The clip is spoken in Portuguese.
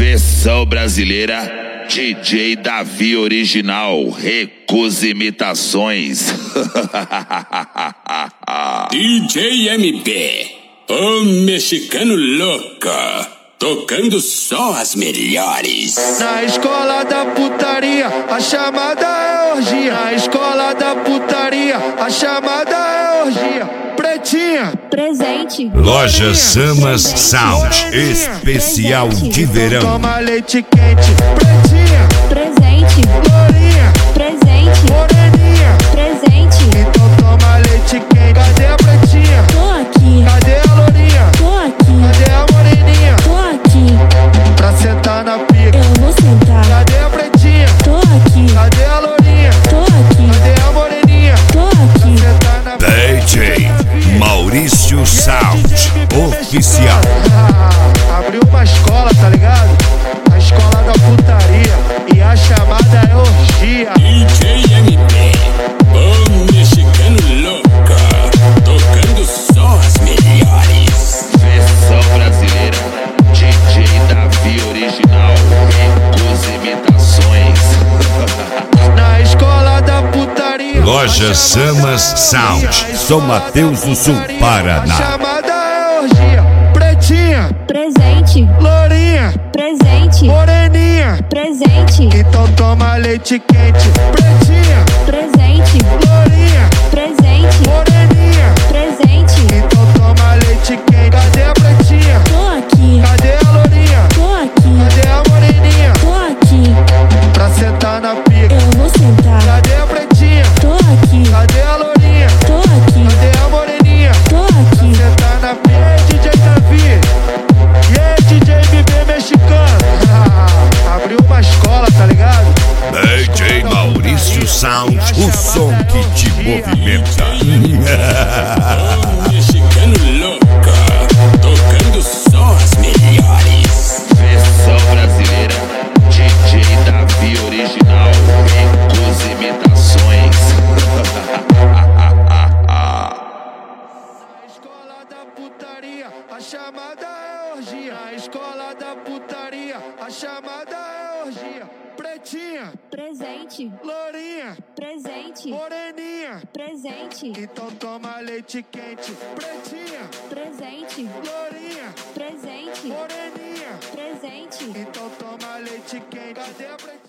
Versão brasileira, DJ Davi original, recusa imitações. DJ MP, o mexicano louco, tocando só as melhores. Na escola da putaria, a chamada é orgia. Na escola da putaria, a chamada é orgia. Pretinha, presente. Loja Samas Sound, especial de verão. Toma leite quente. Pretinha, presente. Lourinha, presente. Moreninha, presente. Então toma leite quente. Cadê a pretinha? Tô aqui. Cadê a lourinha? Tô aqui. Cadê a moreninha? Tô aqui. Pra sentar na pica. Eu vou sentar. Cadê a pretinha? Tô aqui. Cadê a lourinha? Tô aqui. Cadê a moreninha? Tô aqui. Pra sentar na pica. DJ Maurício Sound, oficial. Abriu uma escola, tá ligado? A escola da putaria. E a chamada é orgia. DJ MP, o mexicano louco, tocando só as melhores. Versão brasileira, DJ Davi original, recusa imitações. Na escola da putaria. Loja Samas Sound, São Mateus do Sul, A Paraná. chamada é orgia. Pretinha, Presente. lourinha, Presente. moreninha. Presente. Então toma leite quente. Pretinha, Presente. lourinha, Presente. moreninha. Presente. Então toma leite quente. Cadê a pretinha? Tô aqui. Cadê a lourinha? Tô aqui. Cadê a moreninha? Tô aqui. Pra sentar na pica. Eu vou sentar. Cadê a pretinha? Tô aqui. Cadê a lourinha? Tô aqui. Cadê a moreninha? Tô aqui. Sentar na pica. E aí, DJ Davi? E aí, DJ MB mexicano? Abriu uma escola, tá ligado? DJ Maurício Sound, o som que te movimenta. O mexicano louco, tocando só as melhores. Versão brasileira, DJ Davi original, recusa imitações. Na escola da putaria, a chamada é orgia. Na escola da putaria, a chamada é orgia. Pretinha, Presente. lourinha, Presente. moreninha. Presente. Então toma leite quente. Pretinha, Presente. lourinha, Presente. moreninha. Presente. Então toma leite quente. Cadê a pretinha?